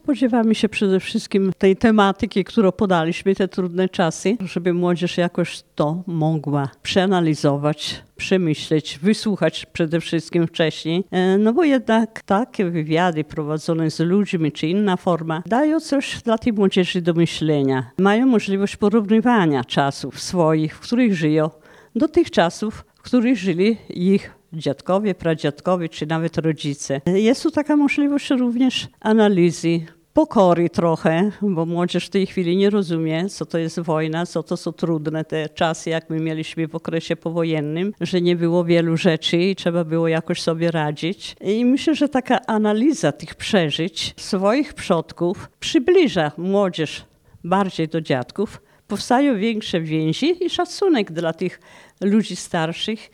spodziewamy się przede wszystkim tej tematyki, którą podaliśmy, te trudne czasy, żeby młodzież jakoś to mogła przeanalizować, przemyśleć, wysłuchać przede wszystkim wcześniej. No bo jednak takie wywiady prowadzone z ludźmi, czy inna forma, dają coś dla tej młodzieży do myślenia. Mają możliwość porównywania czasów swoich, w których żyją, do tych czasów, w których żyli ich dziadkowie, pradziadkowie, czy nawet rodzice. Jest tu taka możliwość również analizy, pokory trochę, bo młodzież w tej chwili nie rozumie, co to jest wojna, co to są trudne te czasy, jak my mieliśmy w okresie powojennym, że nie było wielu rzeczy i trzeba było jakoś sobie radzić. I myślę, że taka analiza tych przeżyć swoich przodków przybliża młodzież bardziej do dziadków. Powstają większe więzi i szacunek dla tych ludzi starszych